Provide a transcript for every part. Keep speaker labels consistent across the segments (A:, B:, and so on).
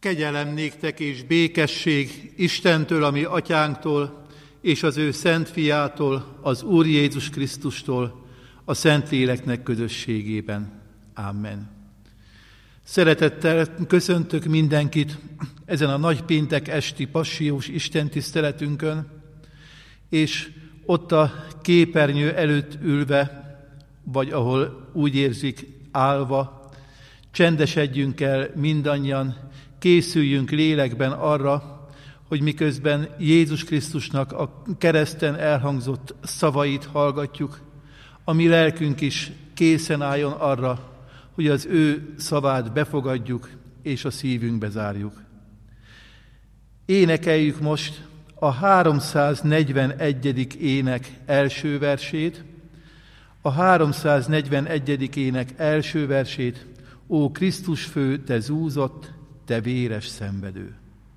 A: Kegyelem néktek és békesség Istentől, a mi atyánktól, és az ő szent fiától, az Úr Jézus Krisztustól, a Szentléleknek közösségében. Amen. Szeretettel köszöntök mindenkit ezen a nagypéntek esti passiós istentiszteletünkön, és ott a képernyő előtt ülve, vagy ahol úgy érzik állva, csendesedjünk el mindannyian, készüljünk lélekben arra, hogy miközben Jézus Krisztusnak a kereszten elhangzott szavait hallgatjuk, a mi lelkünk is készen álljon arra, hogy az ő szavát befogadjuk és a szívünkbe zárjuk. Énekeljük most a 341. ének első versét, a 341. ének első versét: Ó Krisztus fő, te zúzott, te véres szenvedő!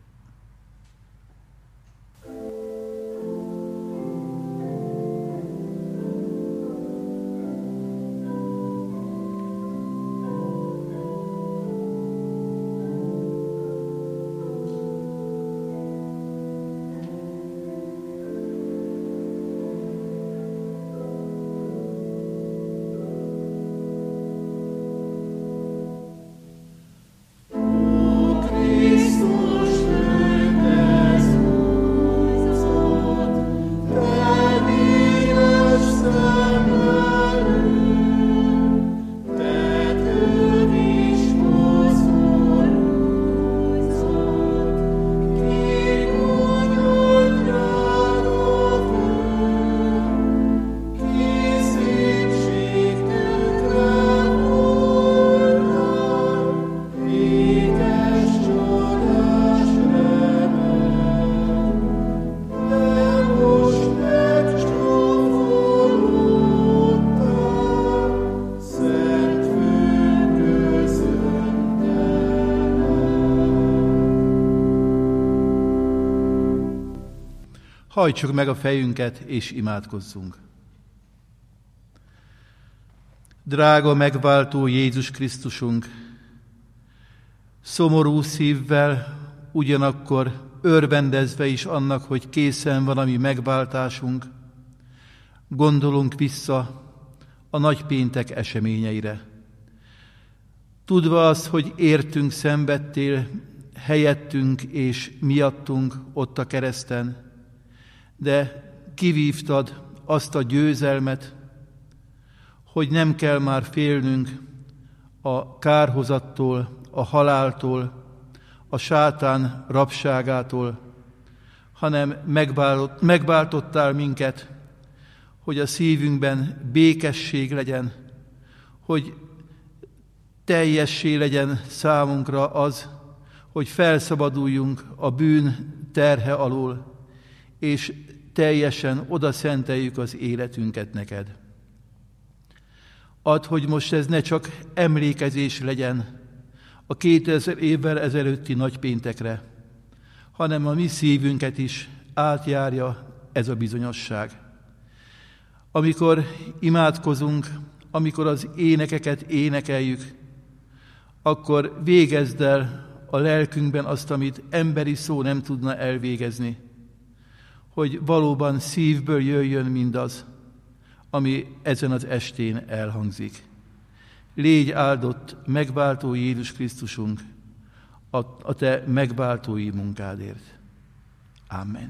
A: Hajtsuk meg a fejünket, és imádkozzunk. Drága megváltó Jézus Krisztusunk, szomorú szívvel, ugyanakkor örvendezve is annak, hogy készen van a mi megváltásunk, gondolunk vissza a nagypéntek eseményeire. Tudva azt, hogy értünk szenvedtél, helyettünk és miattunk ott a kereszten, de kivívtad azt a győzelmet, hogy nem kell már félnünk a kárhozattól, a haláltól, a sátán rabságától, hanem megváltottál minket, hogy a szívünkben békesség legyen, hogy teljessé legyen számunkra az, hogy felszabaduljunk a bűn terhe alól, és teljesen oda szenteljük az életünket neked. Add, hogy most ez ne csak emlékezés legyen a 2000 évvel ezelőtti nagypéntekre, hanem a mi szívünket is átjárja ez a bizonyosság. Amikor imádkozunk, amikor az énekeket énekeljük, akkor végezd el a lelkünkben azt, amit emberi szó nem tudna elvégezni, hogy valóban szívből jöjjön mindaz, ami ezen az estén elhangzik. Légy áldott, megváltó Jézus Krisztusunk, a te megváltói munkádért. Amen.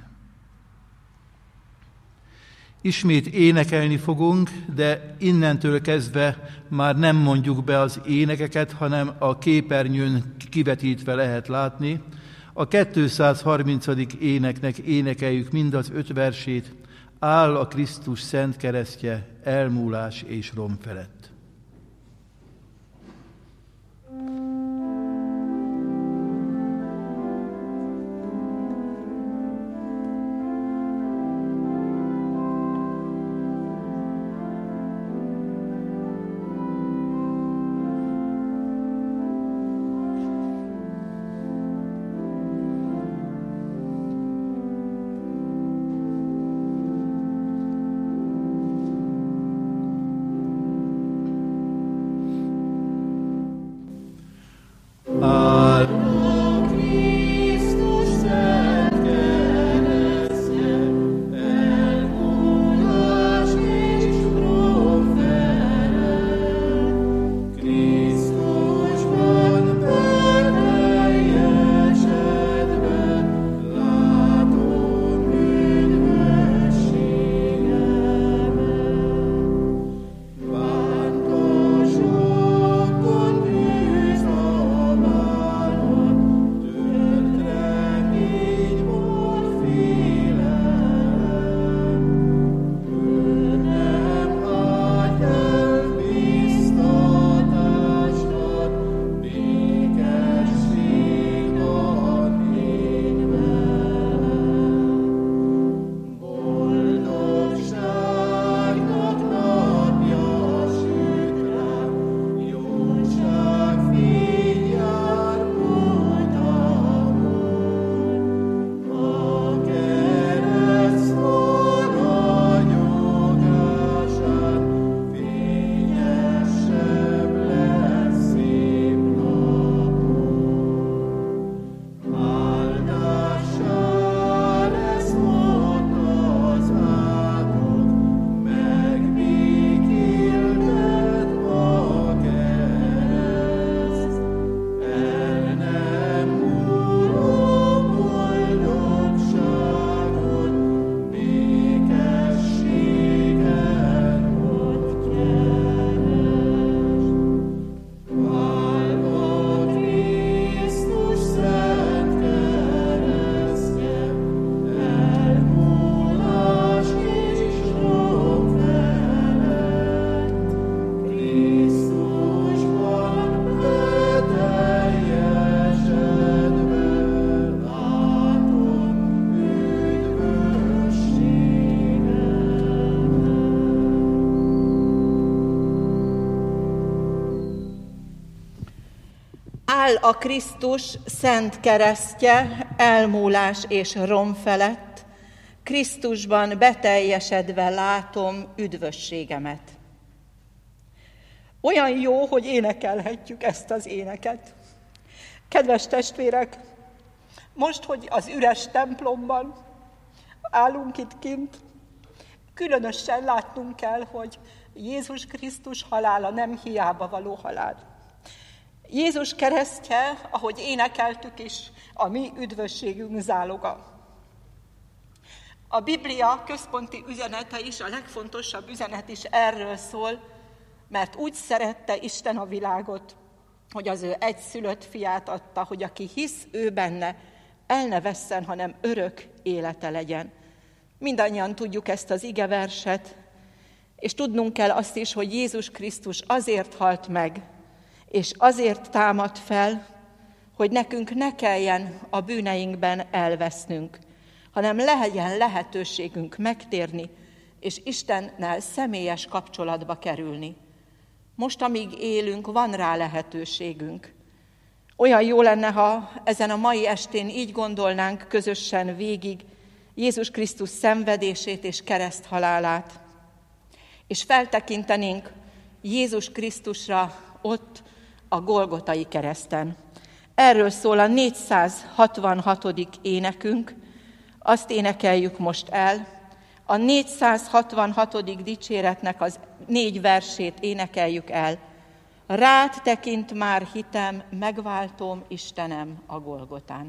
A: Ismét énekelni fogunk, de innentől kezdve már nem mondjuk be az énekeket, hanem a képernyőn kivetítve lehet látni. A 230. éneknek énekeljük mind az 5 versét: Áll a Krisztus szent keresztje elmúlás és rom felett.
B: Áll a Krisztus szent keresztje, elmúlás és rom felett, Krisztusban beteljesedve látom üdvösségemet. Olyan jó, hogy énekelhetjük ezt az éneket. Kedves testvérek, most, hogy az üres templomban állunk itt kint, különösen látnunk kell, hogy Jézus Krisztus halála nem hiába való halál. Jézus keresztje, ahogy énekeltük is, a mi üdvösségünk záloga. A Biblia központi üzenete is, a legfontosabb üzenet is erről szól, mert úgy szerette Isten a világot, hogy az ő egyszülött fiát adta, hogy aki hisz ő benne, el ne vesszen, hanem örök élete legyen. Mindannyian tudjuk ezt az igeverset, és tudnunk kell azt is, hogy Jézus Krisztus azért halt meg, és azért támad fel, hogy nekünk ne kelljen a bűneinkben elvesznünk, hanem legyen lehetőségünk megtérni, és Istennel személyes kapcsolatba kerülni. Most, amíg élünk, van rá lehetőségünk. Olyan jó lenne, ha ezen a mai estén így gondolnánk közösen végig Jézus Krisztus szenvedését és kereszthalálát, és feltekintenénk Jézus Krisztusra ott a Golgotai kereszten. Erről szól a 466. énekünk, azt énekeljük most el. A 466. dicséretnek az 4 versét énekeljük el. Rád tekint már hitem, megváltóm Istenem a Golgotán.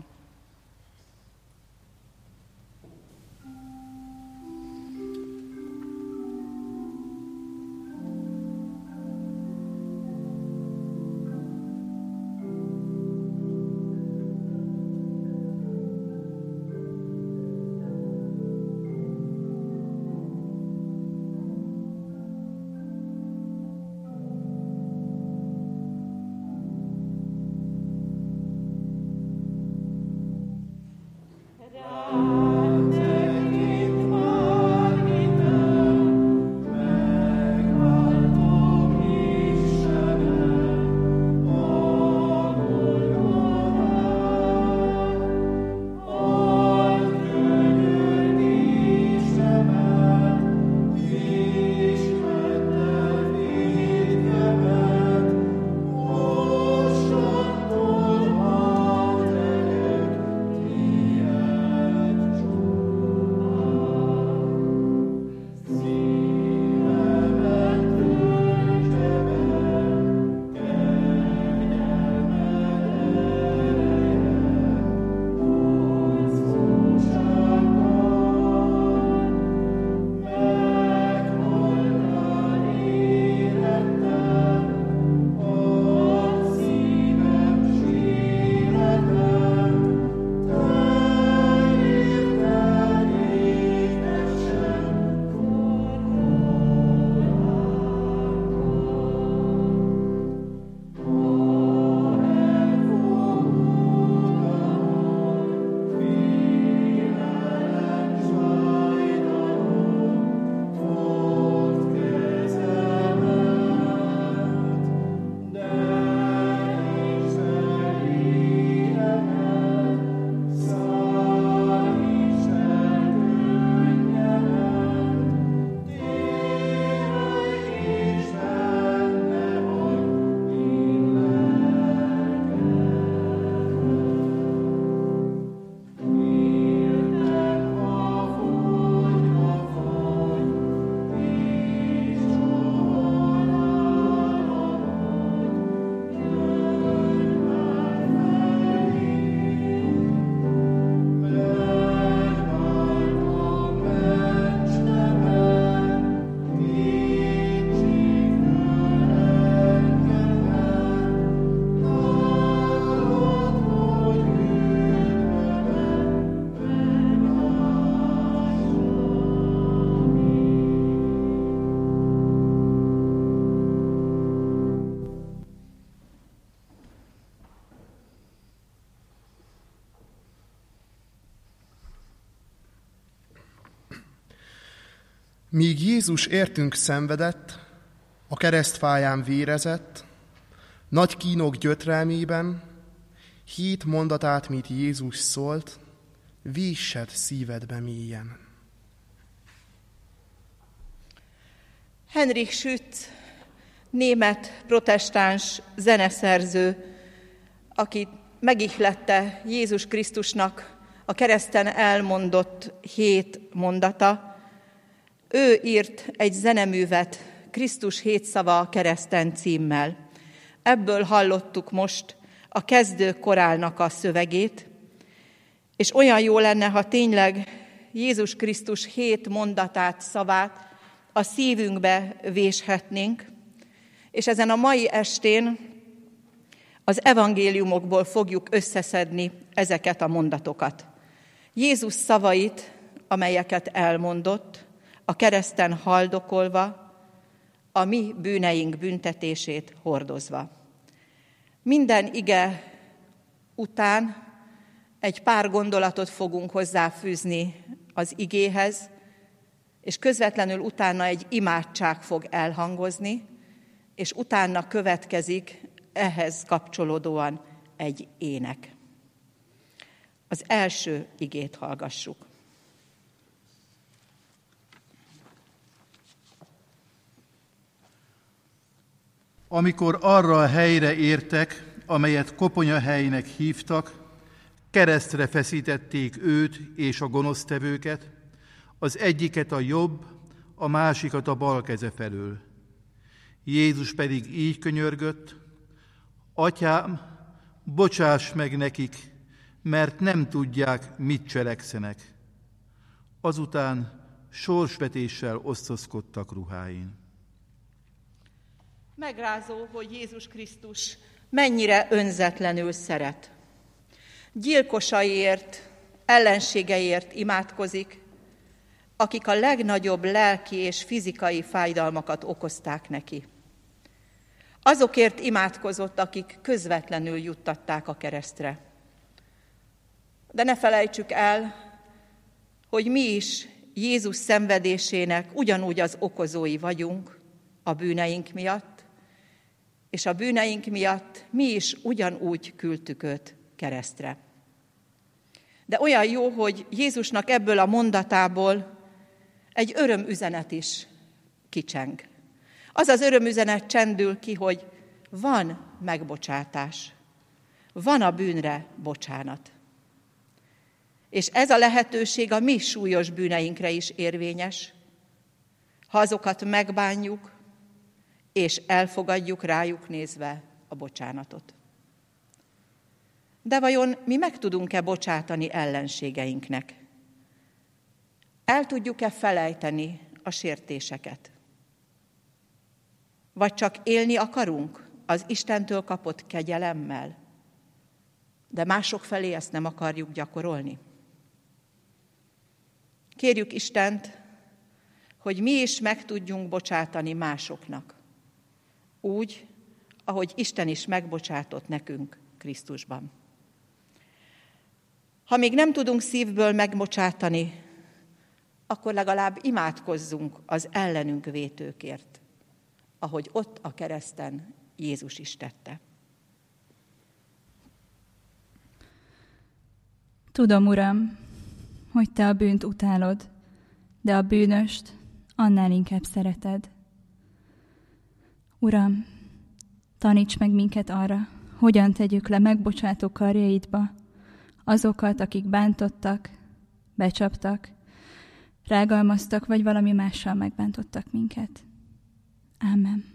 C: Míg Jézus értünk szenvedett, a keresztfáján vérezett, nagy kínok gyötrelmében, Hit mondatát, mit Jézus szólt, víssed szívedbe mélyen.
B: Heinrich Schütz, német protestáns zeneszerző, aki megihlette Jézus Krisztusnak a kereszten elmondott 7 mondata, ő írt egy zeneművet Krisztus 7 szava a kereszten címmel. Ebből hallottuk most a kezdő korálnak a szövegét, és olyan jó lenne, ha tényleg Jézus Krisztus 7 mondatát, szavát a szívünkbe véshetnénk, és ezen a mai estén az evangéliumokból fogjuk összeszedni ezeket a mondatokat. Jézus szavait, amelyeket elmondott, a kereszten haldokolva, a mi bűneink büntetését hordozva. Minden ige után egy pár gondolatot fogunk hozzáfűzni az igéhez, és közvetlenül utána egy imádság fog elhangozni, és utána következik ehhez kapcsolódóan egy ének. Az első igét hallgassuk.
A: Amikor arra a helyre értek, amelyet koponyahelynek hívtak, keresztre feszítették őt és a gonosztevőket, az egyiket a jobb, a másikat a bal keze felől. Jézus pedig így könyörgött: Atyám, bocsáss meg nekik, mert nem tudják, mit cselekszenek. Azután sorsvetéssel osztozkodtak ruháin.
B: Megrázó, hogy Jézus Krisztus mennyire önzetlenül szeret. Gyilkosaiért, ellenségeiért imádkozik, akik a legnagyobb lelki és fizikai fájdalmakat okozták neki. Azokért imádkozott, akik közvetlenül juttatták a keresztre. De ne felejtsük el, hogy mi is Jézus szenvedésének ugyanúgy az okozói vagyunk a bűneink miatt, és a bűneink miatt mi is ugyanúgy küldtük őt keresztre. De olyan jó, hogy Jézusnak ebből a mondatából egy örömüzenet is kicseng. Az az örömüzenet csendül ki, hogy van megbocsátás, van a bűnre bocsánat. És ez a lehetőség a mi súlyos bűneinkre is érvényes, ha azokat megbánjuk, és elfogadjuk rájuk nézve a bocsánatot. De vajon mi meg tudunk-e bocsátani ellenségeinknek? El tudjuk-e felejteni a sértéseket? Vagy csak élni akarunk az Istentől kapott kegyelemmel, de mások felé ezt nem akarjuk gyakorolni? Kérjük Istent, hogy mi is meg tudjunk bocsátani másoknak, úgy, ahogy Isten is megbocsátott nekünk Krisztusban. Ha még nem tudunk szívből megbocsátani, akkor legalább imádkozzunk az ellenünk vétőkért, ahogy ott a kereszten Jézus is tette.
D: Tudom, Uram, hogy Te a bűnt utálod, de a bűnöst annál inkább szereted. Uram, taníts meg minket arra, hogyan tegyük le megbocsátó karjaidba azokat, akik bántottak, becsaptak, rágalmaztak, vagy valami mással megbántottak minket. Ámen.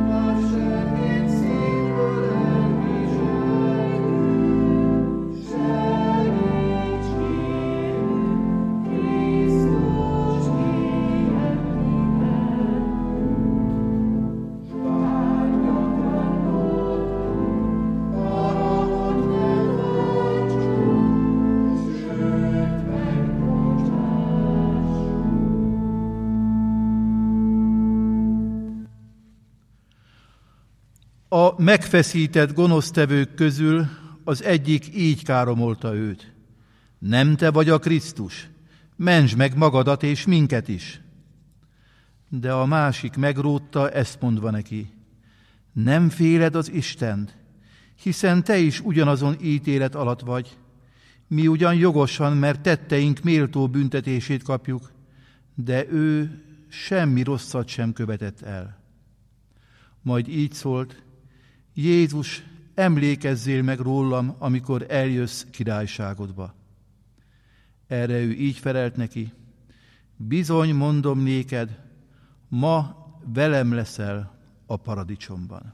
E: Segíts szívből elvizsgálj,
A: A megfeszített gonosztevők közül az egyik így káromolta őt. Nem te vagy a Krisztus, mentsd meg magadat és minket is. De a másik megrótta, ezt mondva neki: nem féled az Istent, hiszen te is ugyanazon ítélet alatt vagy. Mi ugyan jogosan, mert tetteink méltó büntetését kapjuk, de ő semmi rosszat sem követett el. Majd így szólt: Jézus, emlékezzél meg rólam, amikor eljössz királyságodba. Erre ő így felelt neki: bizony, mondom néked, ma velem leszel a paradicsomban.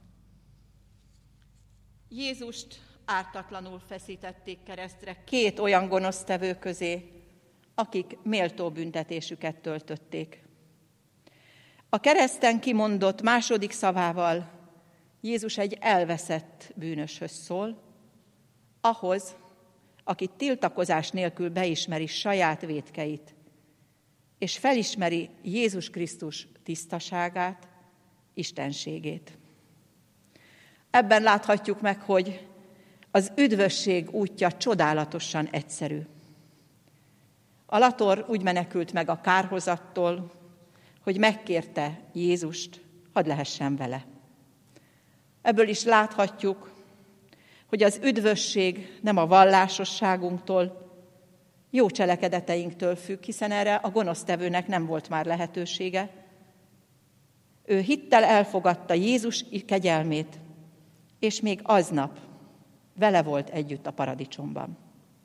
B: Jézust ártatlanul feszítették keresztre 2 olyan gonosztevő közé, akik méltó büntetésüket töltötték. A kereszten kimondott második szavával Jézus egy elveszett bűnöshöz szól, ahhoz, aki tiltakozás nélkül beismeri saját vétkeit, és felismeri Jézus Krisztus tisztaságát, istenségét. Ebben láthatjuk meg, hogy az üdvösség útja csodálatosan egyszerű. A lator úgy menekült meg a kárhozattól, hogy megkérte Jézust, hadd lehessen vele. Ebből is láthatjuk, hogy az üdvösség nem a vallásosságunktól, jó cselekedeteinktől függ, hiszen erre a gonosztevőnek nem volt már lehetősége. Ő hittel elfogadta Jézus kegyelmét, és még aznap vele volt együtt a paradicsomban.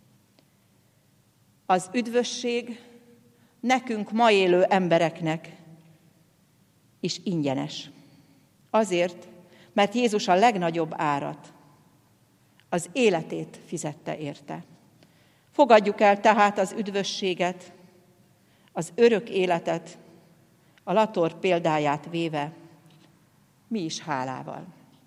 B: Az üdvösség nekünk ma élő embereknek is ingyenes. Azért, mert Jézus a legnagyobb árat, az életét fizette érte. Fogadjuk el tehát az üdvösséget, az örök életet, a lator példáját véve, mi is hálával.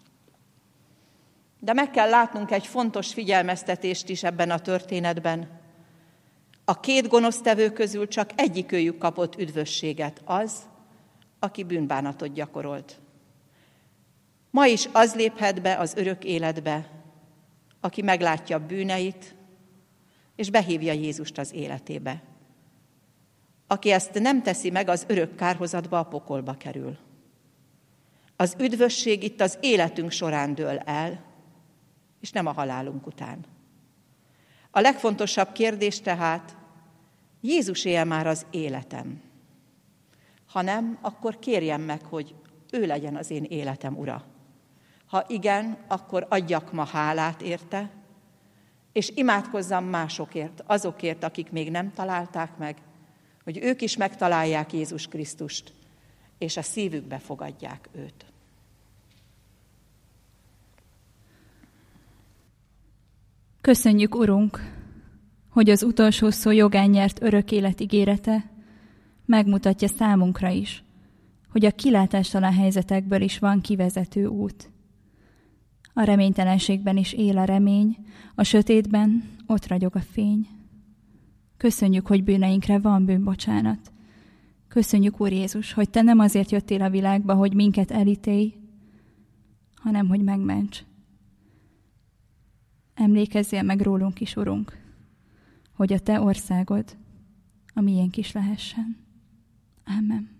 B: De meg kell látnunk egy fontos figyelmeztetést is ebben a történetben. A 2 gonosztevő közül csak egyikőjük kapott üdvösséget, az, aki bűnbánatot gyakorolt. Ma is az léphet be az örök életbe, aki meglátja bűneit, és behívja Jézust az életébe. Aki ezt nem teszi meg, az örök kárhozatba, a pokolba kerül. Az üdvösség itt az életünk során dől el, és nem a halálunk után. A legfontosabb kérdés tehát, Jézus-e már az életem? Ha nem, akkor kérjem meg, hogy ő legyen az én életem ura. Ha igen, akkor adjak ma hálát érte, és imádkozzam másokért, azokért, akik még nem találták meg, hogy ők is megtalálják Jézus Krisztust, és a szívükbe fogadják őt.
D: Köszönjük, Urunk, hogy az utolsó szó jogán nyert örök élet ígérete megmutatja számunkra is, hogy a kilátástalan helyzetekből is van kivezető út. A reménytelenségben is él a remény, a sötétben ott ragyog a fény. Köszönjük, hogy bűneinkre van bűnbocsánat. Köszönjük, Úr Jézus, hogy Te nem azért jöttél a világba, hogy minket elítélj, hanem hogy megments. Emlékezzél meg rólunk is, Urunk, hogy a Te országod a miénk is lehessen. Ámen.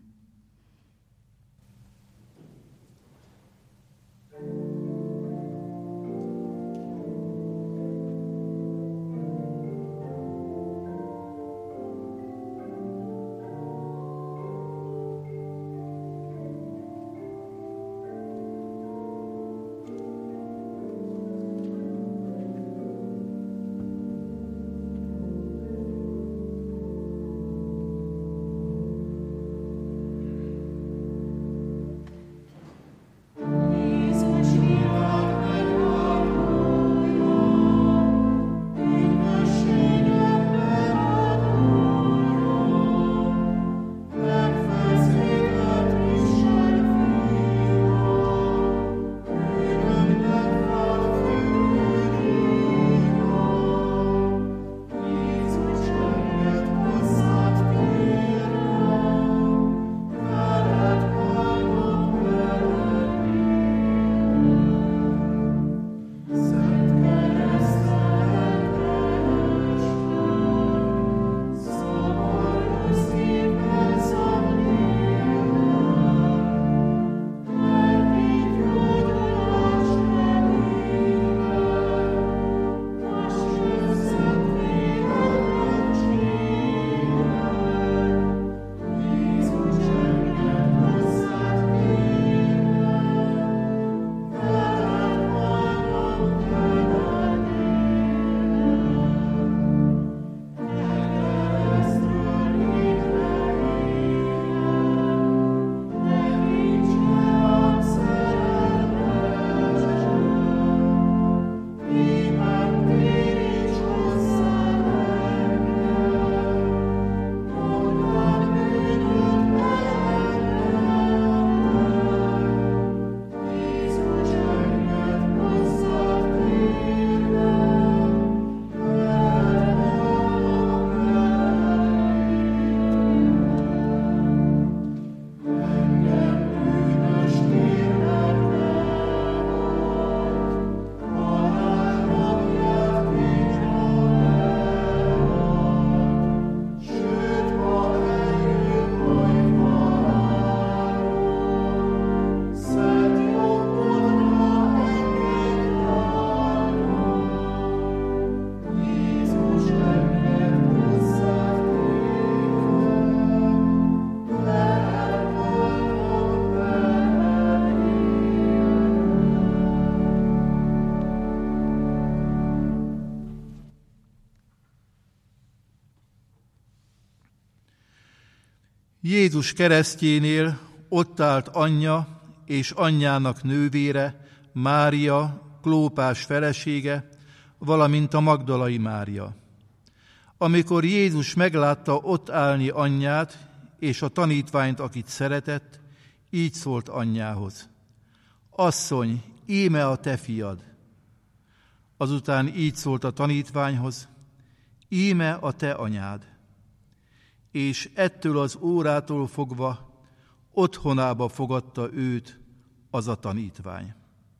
A: Jézus keresztjénél ott állt anyja és anyjának nővére, Mária, Klópás felesége, valamint a Magdalai Mária. Amikor Jézus meglátta ott állni anyját és a tanítványt, akit szeretett, így szólt anyjához: Asszony, íme a te fiad. Azután így szólt a tanítványhoz: Íme a te anyád. És ettől az órától fogva otthonába fogadta őt az a tanítvány.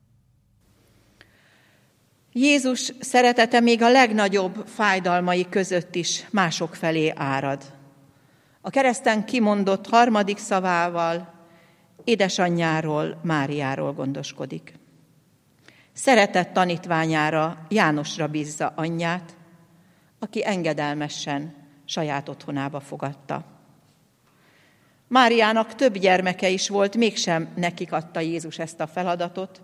B: Jézus szeretete még a legnagyobb fájdalmai között is mások felé árad. A kereszten kimondott harmadik szavával édesanyjáról, Máriáról gondoskodik. Szeretett tanítványára, Jánosra bízza anyját, aki engedelmesen saját otthonába fogadta. Máriának több gyermeke is volt, mégsem nekik adta Jézus ezt a feladatot.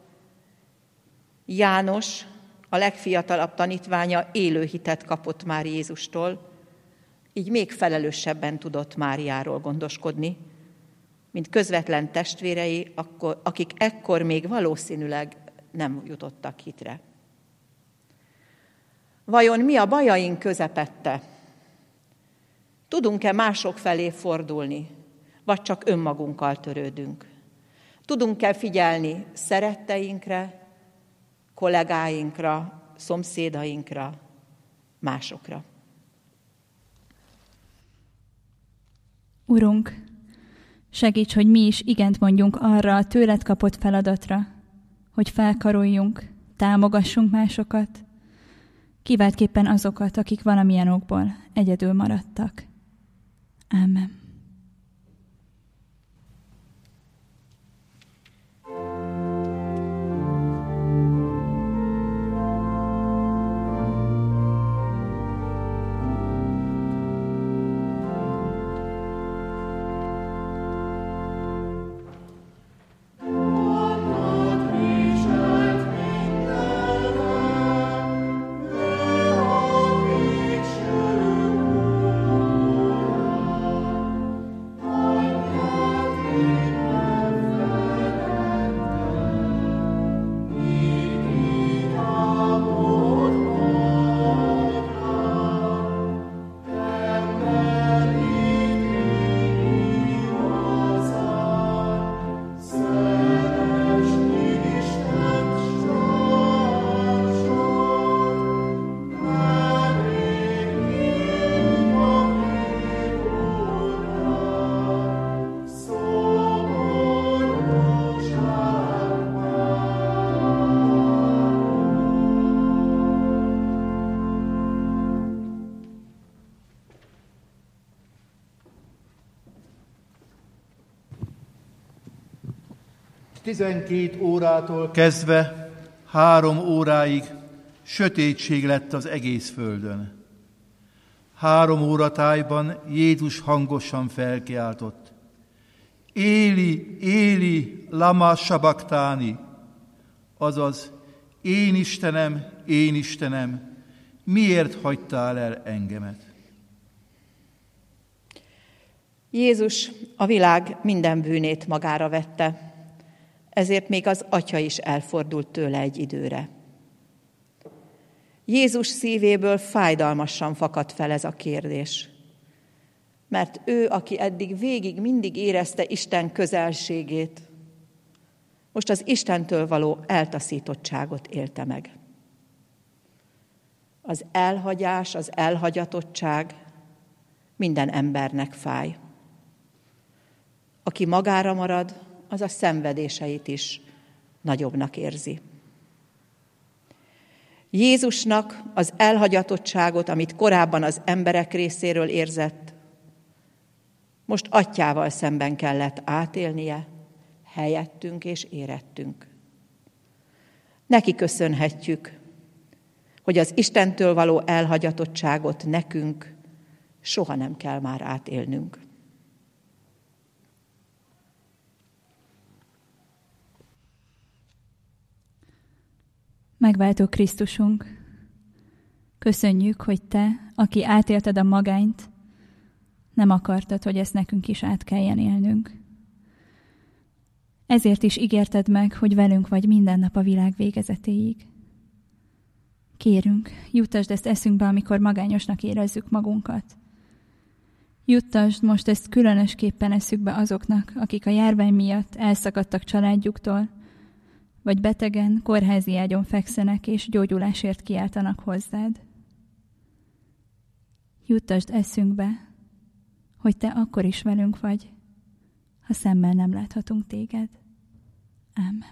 B: János, a legfiatalabb tanítványa, élő hitet kapott már Jézustól, így még felelősebben tudott Máriáról gondoskodni, mint közvetlen testvérei, akik ekkor még valószínűleg nem jutottak hitre. Vajon mi a bajaink közepette? Tudunk-e mások felé fordulni, vagy csak önmagunkkal törődünk? Tudunk-e figyelni szeretteinkre, kollégáinkra, szomszédainkra, másokra?
D: Urunk, segíts, hogy mi is igent mondjunk arra a tőled kapott feladatra, hogy felkaroljunk, támogassunk másokat, kiváltképpen azokat, akik valamilyen okból egyedül maradtak. Ámen.
A: Tizenkét órától kezdve 3 óráig sötétség lett az egész földön. 3 óra tájban Jézus hangosan felkiáltott: Éli, Éli, lama sabachthani, azaz: Én Istenem, miért hagytál el engemet?
B: Jézus a világ minden bűnét magára vette, ezért még az Atya is elfordult tőle egy időre. Jézus szívéből fájdalmasan fakadt fel ez a kérdés, mert ő, aki eddig végig mindig érezte Isten közelségét, most az Istentől való eltaszítottságot élte meg. Az elhagyás, az elhagyatottság minden embernek fáj. Aki magára marad, az a szenvedéseit is nagyobbnak érzi. Jézusnak az elhagyatottságot, amit korábban az emberek részéről érzett, most Atyával szemben kellett átélnie, helyettünk és érettünk. Neki köszönhetjük, hogy az Istentől való elhagyatottságot nekünk soha nem kell már átélnünk.
D: Megváltó Krisztusunk, köszönjük, hogy Te, aki átélted a magányt, Nem akartad, hogy ezt nekünk is át kelljen élnünk. Ezért is ígérted meg, hogy velünk vagy minden nap a világ végezetéig. Kérünk, juttasd ezt eszünkbe, amikor magányosnak érezzük magunkat. Juttasd most ezt különösképpen eszükbe azoknak, akik a járvány miatt elszakadtak családjuktól, vagy betegen, kórházi ágyon fekszenek és gyógyulásért kiáltanak hozzád. Juttasd eszünkbe, hogy te akkor is velünk vagy, ha szemmel nem láthatunk téged. Ámen.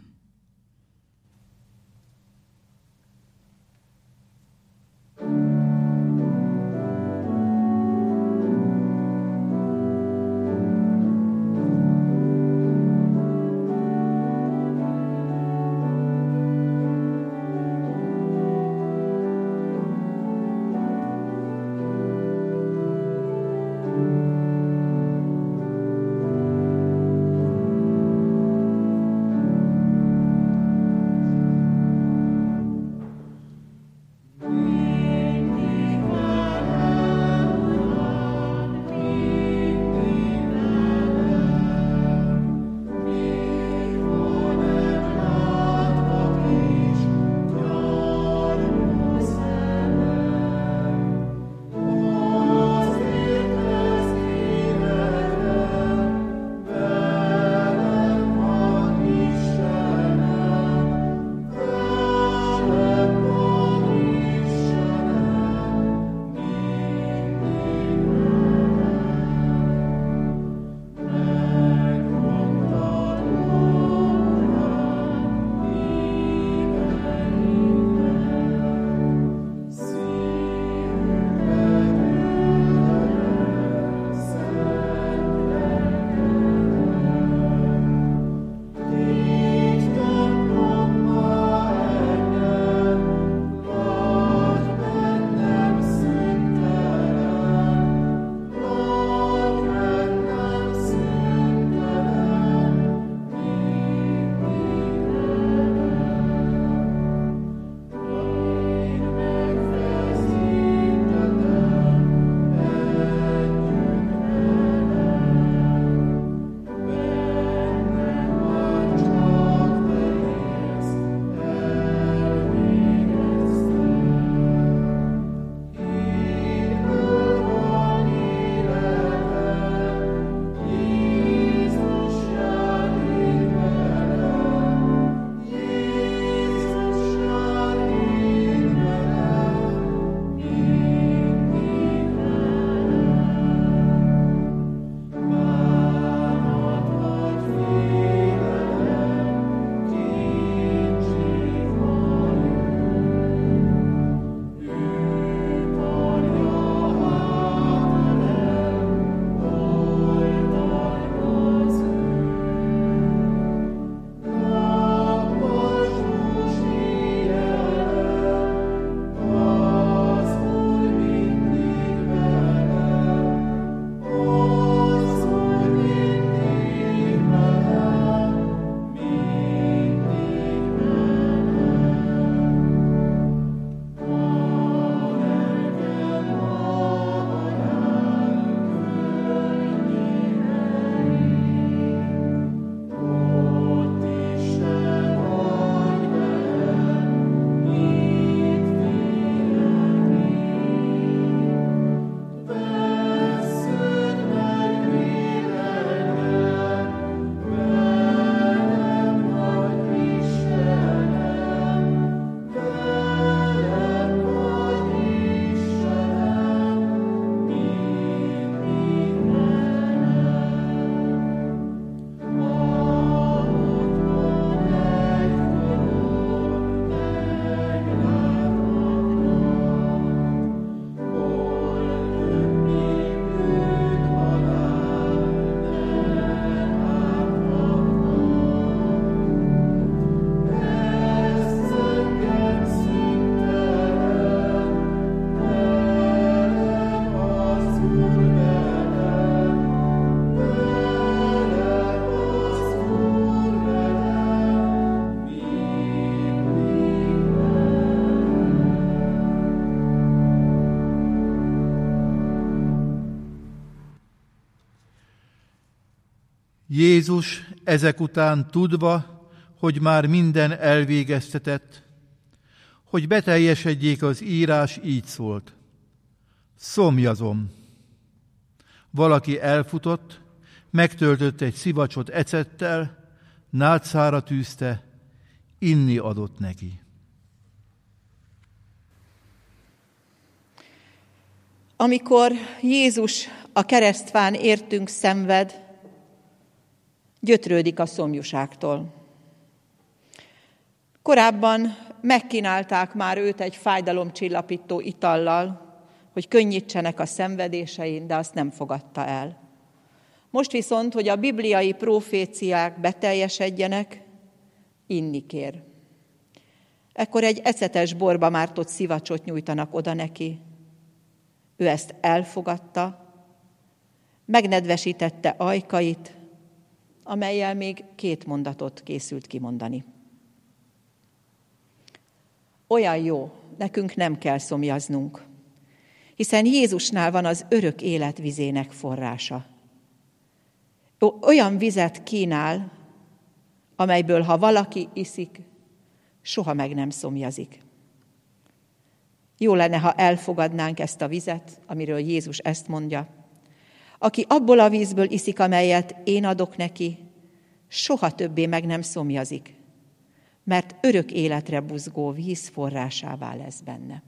A: Jézus ezek után tudva, hogy már minden elvégeztetett, hogy beteljesedjék az írás, így szólt: szomjazom. Valaki elfutott, megtöltött egy szivacsot ecettel, nátszára tűzte, inni adott neki.
B: Amikor Jézus a keresztfán értünk szenved, gyötrődik a szomjúságtól. Korábban megkínálták már őt egy fájdalomcsillapító itallal, hogy könnyítsenek a szenvedésein, de azt nem fogadta el. Most viszont, hogy a bibliai proféciák beteljesedjenek, inni kér. Ekkor egy ecetes borba mártott szivacsot nyújtanak oda neki. Ő ezt elfogadta, megnedvesítette ajkait, amellyel még 2 mondatot készült kimondani. Olyan jó, nekünk nem kell szomjaznunk, hiszen Jézusnál van az örök élet vizének forrása. Olyan vizet kínál, amelyből, ha valaki iszik, soha meg nem szomjazik. Jó lenne, ha elfogadnánk ezt a vizet, amiről Jézus ezt mondja. Aki abból a vízből iszik, amelyet én adok neki, soha többé meg nem szomjazik, mert örök életre buzgó víz forrásává lesz benne.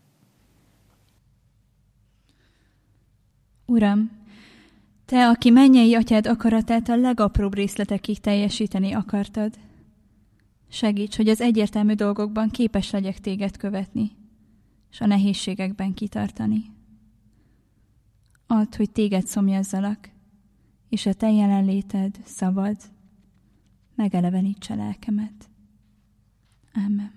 D: Uram, Te, aki mennyei atyád akaratát a legapróbb részletekig teljesíteni akartad, segíts, hogy az egyértelmű dolgokban képes legyek téged követni, és a nehézségekben kitartani. Add, hogy téged szomjazzalak, és a te jelenléted, szavad, megelevenítse lelkemet. Ámen.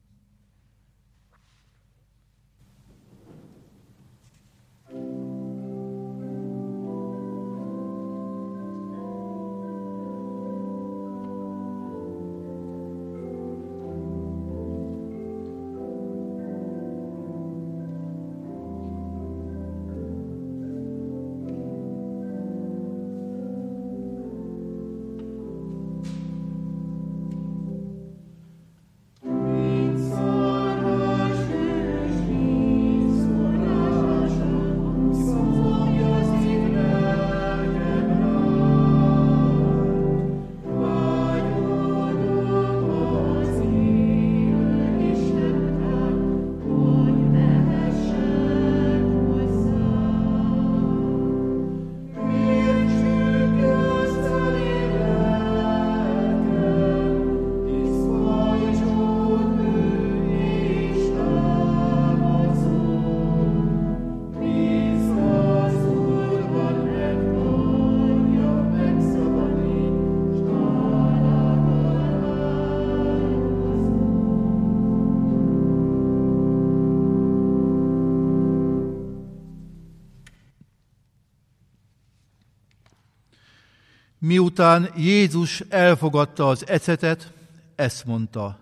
A: Miután Jézus elfogadta az ecetet, ezt mondta: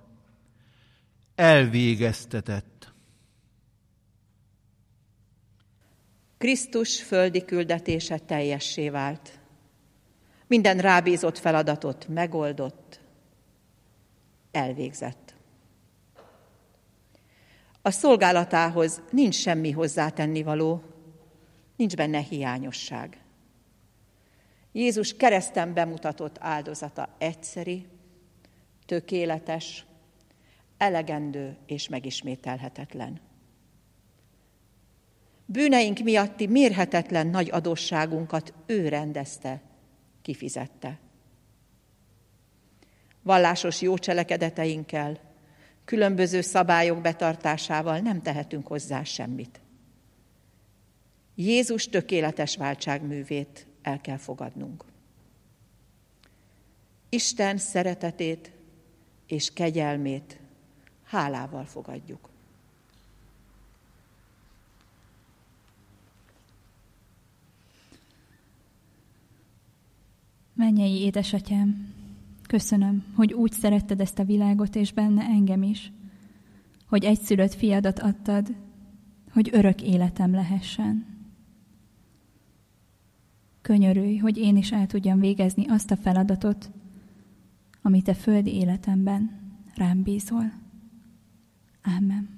A: elvégeztetett.
B: Krisztus földi küldetése teljessé vált. Minden rábízott feladatot megoldott, elvégzett. A szolgálatához nincs semmi hozzátennivaló, nincs benne hiányosság. Jézus kereszten bemutatott áldozata egyszeri, tökéletes, elegendő és megismételhetetlen. Bűneink miatti mérhetetlen nagy adósságunkat ő rendezte, kifizette. Vallásos jó cselekedeteinkkel, különböző szabályok betartásával nem tehetünk hozzá semmit. Jézus tökéletes váltságművét el kell fogadnunk. Isten szeretetét és kegyelmét hálával fogadjuk.
D: Mennyei édesatyám, köszönöm, hogy úgy szeretted ezt a világot, és benne engem is, hogy egyszülött fiadat adtad, hogy örök életem lehessen. könyörülj, hogy én is el tudjam végezni azt a feladatot, amit a földi életemben rám bízol. Ámen.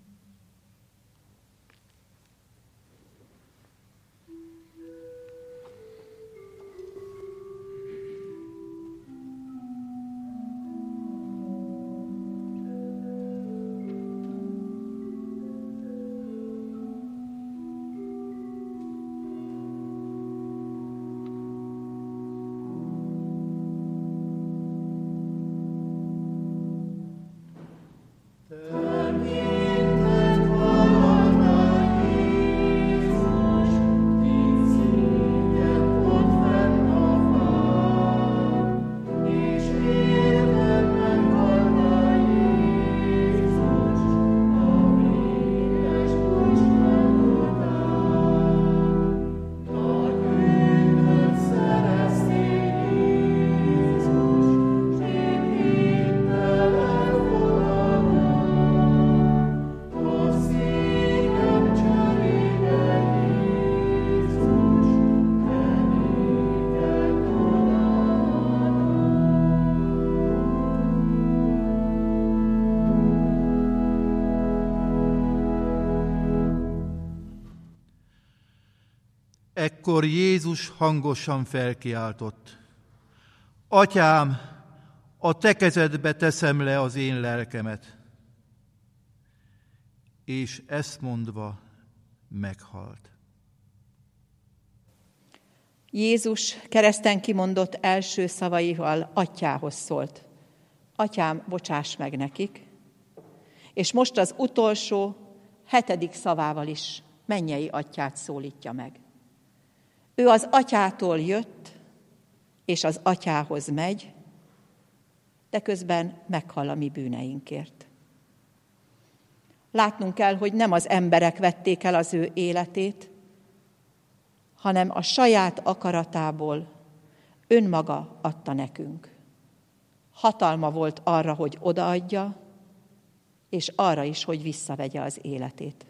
A: Ekkor Jézus hangosan felkiáltott: Atyám, a te kezedbe teszem le az én lelkemet. És ezt mondva meghalt.
B: Jézus kereszten kimondott első szavaival Atyához szólt: Atyám, bocsáss meg nekik. És most az utolsó, 7. szavával is mennyei Atyát szólítja meg. Ő az Atyától jött, és az Atyához megy, de közben meghal a mi bűneinkért. Látnunk kell, hogy nem az emberek vették el az ő életét, hanem a saját akaratából önmaga adta nekünk. Hatalma volt arra, hogy odaadja, és arra is, hogy visszavegye az életét.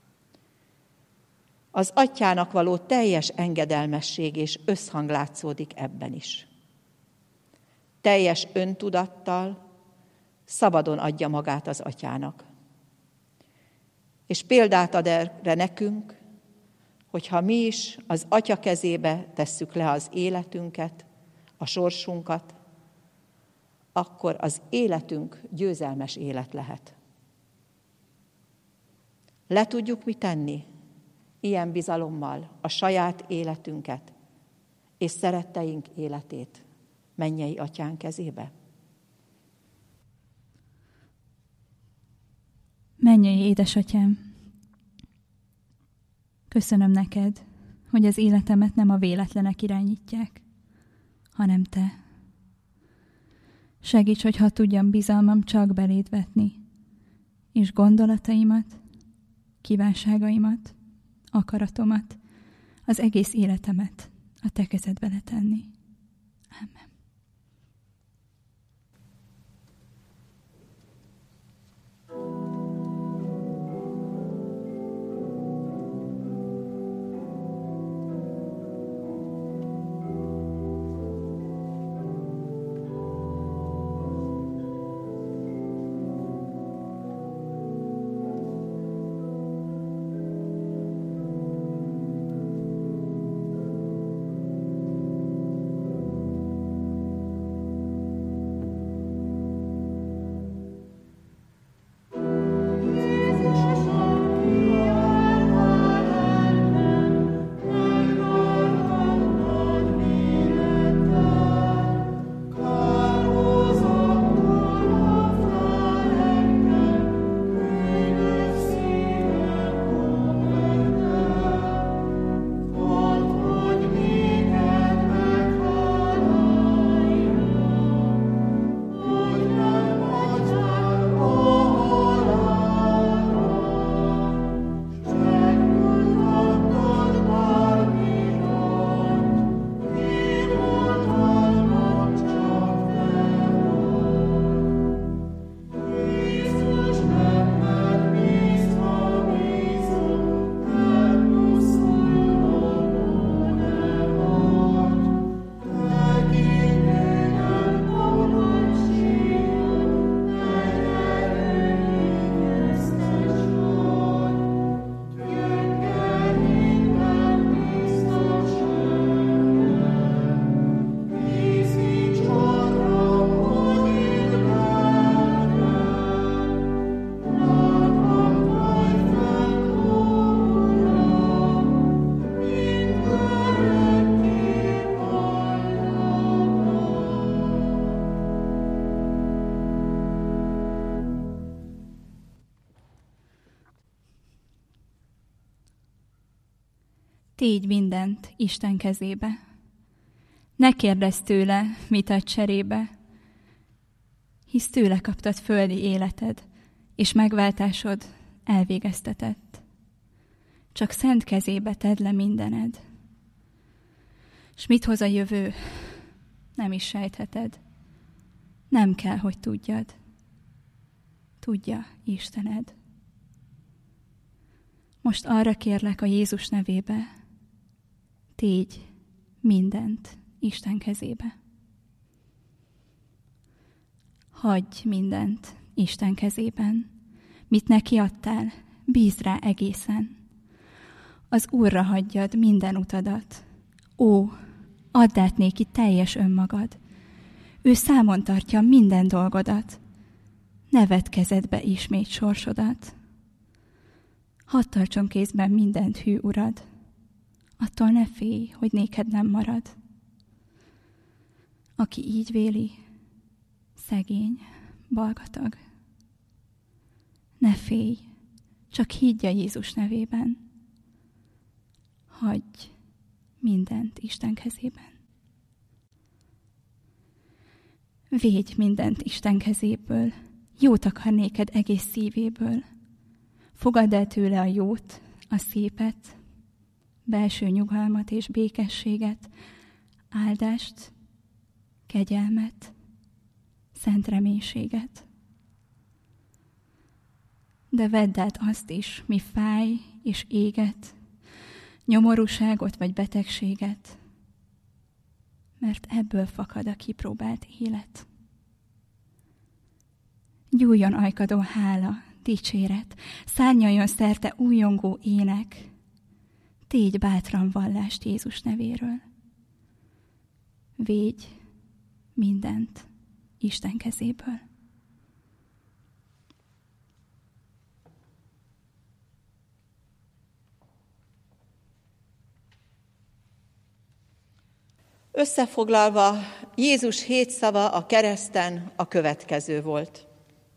B: Az Atyának való teljes engedelmesség és összhang látszódik ebben is. Teljes öntudattal szabadon adja magát az Atyának. És példát ad erre nekünk, hogyha mi is az Atya kezébe tesszük le az életünket, a sorsunkat, akkor az életünk győzelmes élet lehet. Le tudjuk mi tenni ilyen bizalommal a saját életünket és szeretteink életét mennyei Atyánk kezébe?
D: Mennyei édesatyám, köszönöm neked, hogy az életemet nem a véletlenek irányítják, hanem te. Segíts, hogy ha tudjam bizalmam csak beléd vetni, és gondolataimat, kívánságaimat, akaratomat, az egész életemet a te kezedbe letenni. Ámen. Tégy mindent Isten kezébe. Ne kérdezz tőle, mit ad cserébe, hisz tőle kaptad földi életed, és megváltásod elvégeztetett. Csak szent kezébe tedd le mindened. S mit hoz a jövő, nem is sejtheted. Nem kell, hogy tudjad. Tudja Istened. Most arra kérlek a Jézus nevébe, tégy mindent Isten kezébe. Hagyj mindent Isten kezében, mit neki adtál, bízd rá egészen. Az Úrra hagyjad minden utadat. Ó, add át néki teljes önmagad. Ő számon tartja minden dolgodat. Ne vedd kezedbe ismét sorsodat. Hadd tartson kézben mindent hű urad. Attól ne félj, hogy néked nem marad. Aki így véli, szegény, balgatag. Ne félj, csak higgy a Jézus nevében. Hagyj mindent Isten kezében. Védj mindent Isten kezéből, jót akar néked egész szívéből. Fogadd el tőle a jót, a szépet, belső nyugalmat és békességet, áldást, kegyelmet, szent reménységet. De vedd át azt is, mi fáj és éget, nyomorúságot vagy betegséget, mert ebből fakad a kipróbált élet. Gyújjon ajkadon hála, dicséret, szárnyaljon szerte újongó ének, tégy bátran vallást Jézus nevéről. Védj mindent Isten kezéből.
B: Összefoglalva, Jézus 7 szava a kereszten a következő volt.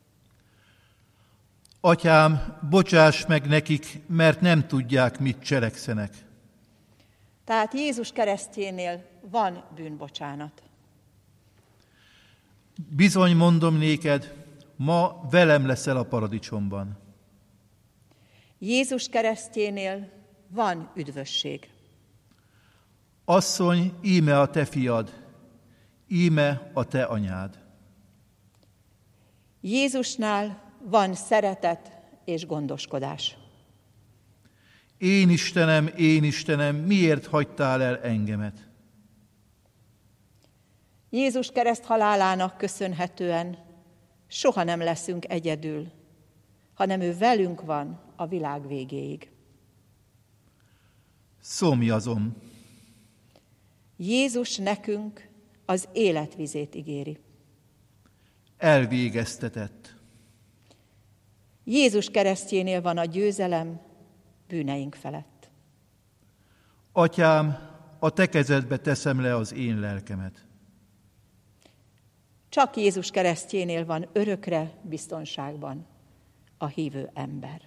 A: Atyám, bocsáss meg nekik, mert nem tudják, mit cselekszenek.
B: Tehát Jézus keresztjénél van bűnbocsánat.
A: Bizony mondom néked, ma velem leszel a paradicsomban.
B: Jézus keresztjénél van üdvösség.
A: Asszony, íme a te fiad, íme a te anyád.
B: Jézusnál van szeretet és gondoskodás.
A: Én Istenem, miért hagytál el engemet?
B: Jézus kereszt halálának köszönhetően soha nem leszünk egyedül, hanem ő velünk van a világ végéig.
A: Szomjazom.
B: Jézus nekünk az életvizét ígéri.
A: Elvégeztetett.
B: Jézus keresztjénél van a győzelem bűneink felett.
A: Atyám, a te kezedbe teszem le az én lelkemet.
B: Csak Jézus keresztjénél van örökre biztonságban a hívő ember.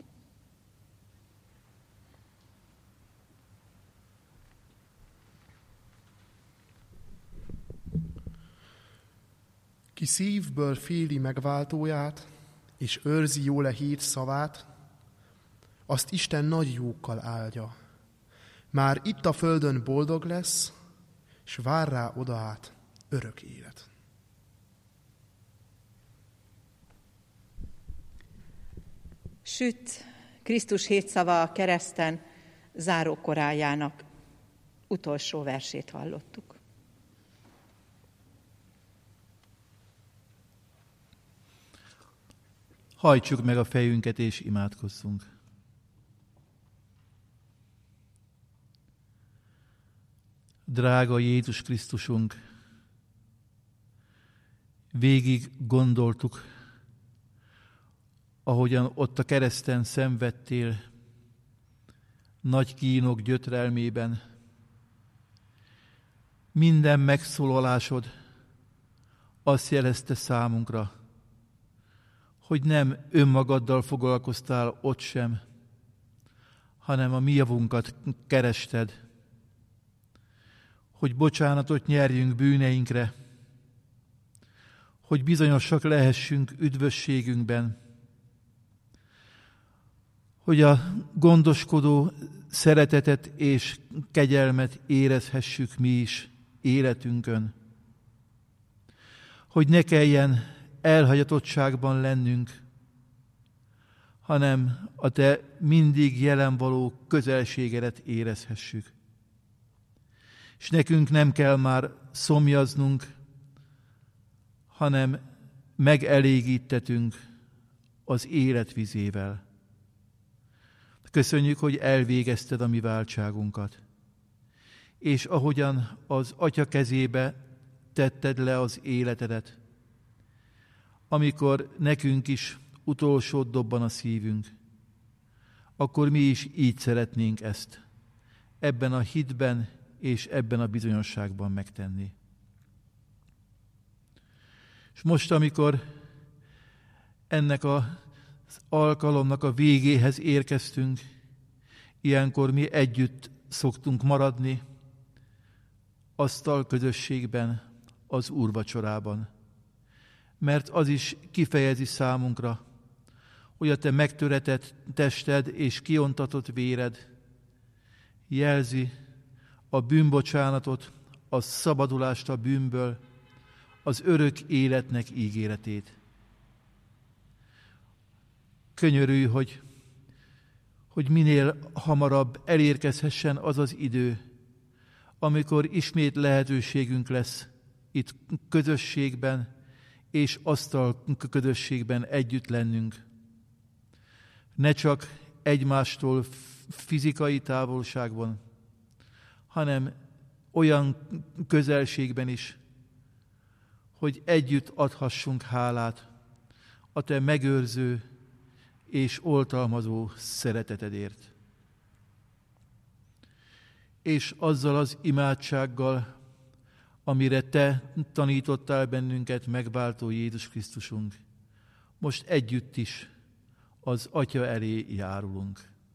C: Ki szívből féli megváltóját, és őrzi jól hír szavát, azt Isten nagy jókkal áldja. Már itt a földön boldog lesz, s vár rá oda át örök élet.
B: Süt Krisztus 7 szava a kereszten zárókorájának utolsó versét hallottuk.
A: Hajtsuk meg a fejünket és imádkozzunk. Drága Jézus Krisztusunk, végig gondoltuk, ahogyan ott a kereszten szenvedtél, nagy kínok gyötrelmében. Minden megszólalásod azt jelezte számunkra, hogy nem önmagaddal foglalkoztál ott sem, hanem a mi javunkat kerested, hogy bocsánatot nyerjünk bűneinkre, hogy bizonyosak lehessünk üdvösségünkben, hogy a gondoskodó szeretetet és kegyelmet érezhessük mi is életünkön, hogy ne kelljen elhagyatottságban lennünk, hanem a Te mindig jelen való közelségedet érezhessük. És nekünk nem kell már szomjaznunk, hanem megelégítetünk az élet vizével. Köszönjük, hogy elvégezted a mi váltságunkat. És ahogyan az Atya kezébe tetted le az életedet, amikor nekünk is utolsót dobban a szívünk, akkor mi is így szeretnénk ezt, ebben a hitben és ebben a bizonyosságban megtenni. És most, amikor ennek az alkalomnak a végéhez érkeztünk, ilyenkor mi együtt szoktunk maradni asztalközösségben, az úrvacsorában. Mert az is kifejezi számunkra, hogy a Te megtöretett tested és kiontatott véred jelzi a bűnbocsánatot, a szabadulást a bűnből, az örök életnek ígéretét. Könyörülj, hogy minél hamarabb elérkezhessen az az idő, amikor ismét lehetőségünk lesz itt közösségben és asztal közösségben együtt lennünk. Ne csak egymástól fizikai távolságban, hanem olyan közelségben is, hogy együtt adhassunk hálát a Te megőrző és oltalmazó szeretetedért. És azzal az imádsággal, amire Te tanítottál bennünket, megváltó Jézus Krisztusunk, most együtt is az Atya elé járulunk.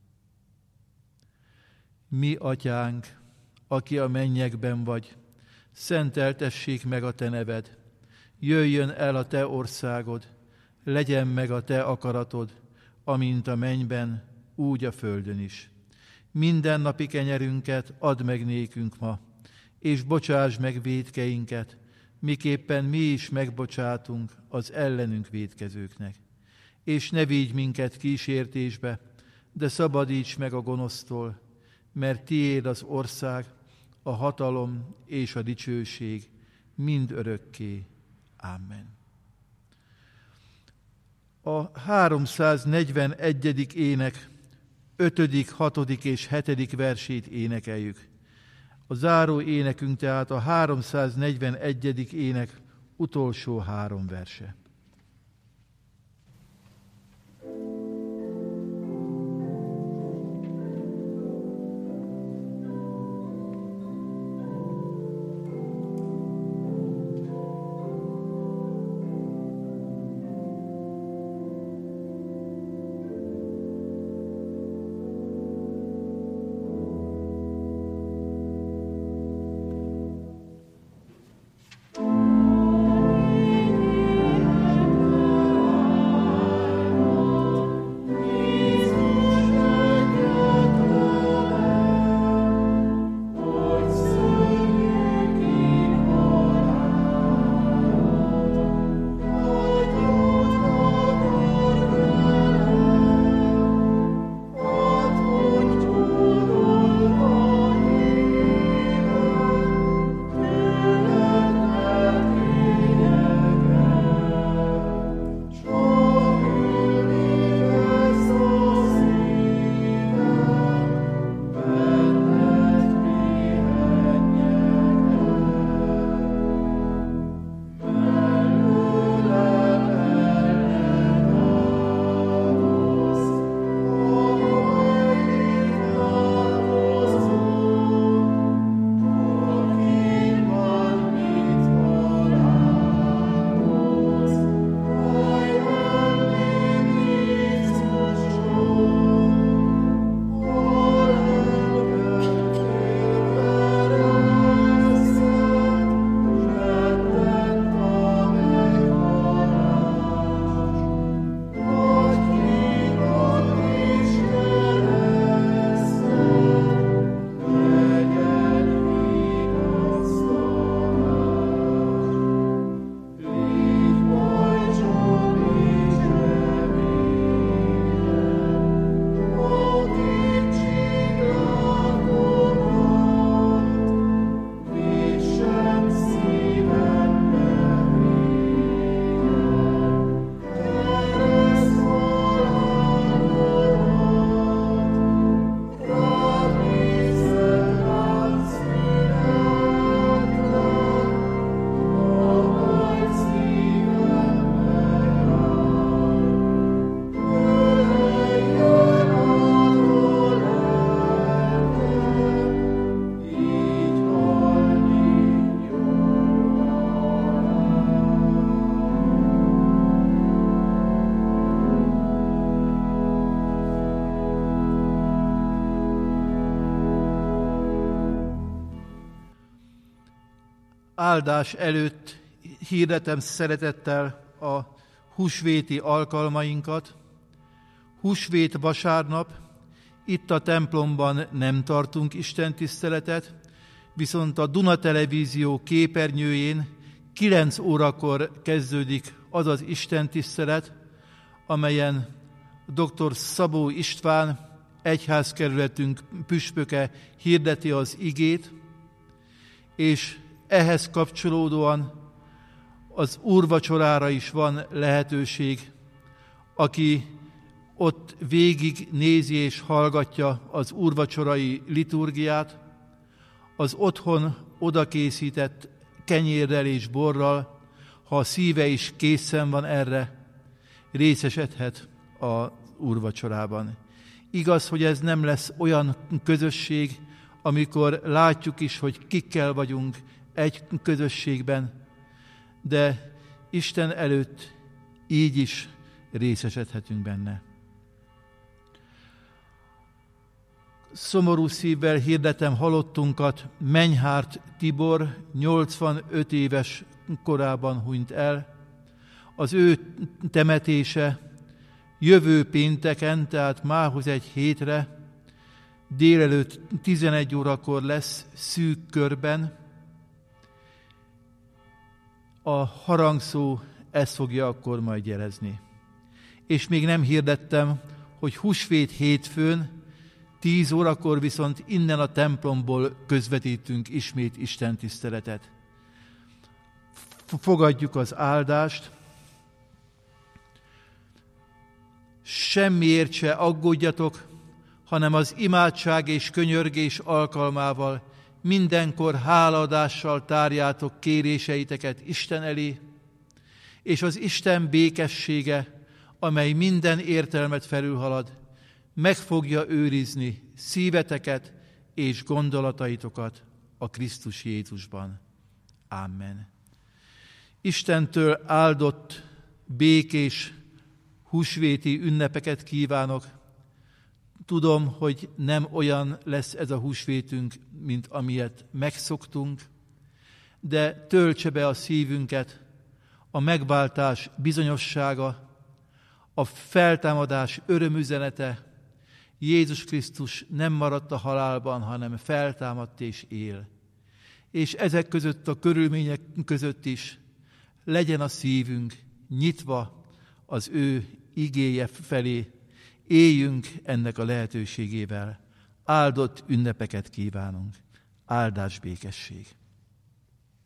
A: Mi, Atyánk, aki a mennyekben vagy, szenteltessék meg a Te neved, jöjjön el a Te országod, legyen meg a Te akaratod, amint a mennyben, úgy a földön is. Mindennapi kenyerünket add meg nékünk ma, és bocsáss meg vétkeinket, miképpen mi is megbocsátunk az ellenünk vétkezőknek. És ne vigy minket kísértésbe, de szabadíts meg a gonosztól, mert tiéd az ország, a hatalom és a dicsőség mind örökké. Amen. A 341. ének 5., 6. és 7. versét énekeljük. A záró énekünk tehát a 341. ének utolsó 3 verse. áldás előtt hirdetem szeretettel a húsvéti alkalmainkat. Húsvét vasárnap itt a templomban nem tartunk istentiszteletet, viszont a Duna Televízió képernyőjén 9 órakor kezdődik az az istentisztelet, amelyen dr. Szabó István, egyházkerületünk püspöke hirdeti az igét, és ehhez kapcsolódóan az úrvacsorára is van lehetőség, aki ott végig nézi és hallgatja az úrvacsorai liturgiát, az otthon odakészített kenyérrel és borral, ha a szíve is készen van erre, részesedhet az úrvacsorában. Igaz, hogy ez nem lesz olyan közösség, amikor látjuk is, hogy kikkel vagyunk egy közösségben, de Isten előtt így is részesedhetünk benne. Szomorú szívvel hirdetem halottunkat. Menyhárt Tibor 85 éves korában hunyt el. Az ő temetése jövő pénteken, tehát mához egy hétre, délelőtt 11 órakor lesz szűk körben. A harangszó ezt fogja akkor majd jelezni. És még nem hirdettem, hogy húsvét hétfőn 10 órakor viszont innen a templomból közvetítünk ismét istentiszteletet. Fogadjuk az áldást. Semmiért se aggódjatok, hanem az imádság és könyörgés alkalmával mindenkor hálaadással tárjátok kéréseiteket Isten elé, és az Isten békessége, amely minden értelmet felülhalad, meg fogja őrizni szíveteket és gondolataitokat a Krisztus Jézusban. Amen. Istentől áldott, békés, húsvéti ünnepeket kívánok. Tudom, hogy nem olyan lesz ez a húsvétünk, mint amilyet megszoktunk, de töltse be a szívünket a megváltás bizonyossága, a feltámadás örömüzenete. Jézus Krisztus nem maradt a halálban, hanem feltámadt és él. És ezek között a körülmények között is legyen a szívünk nyitva az ő igéje felé, éljünk ennek a lehetőségével. Áldott ünnepeket kívánunk. Áldás, békesség!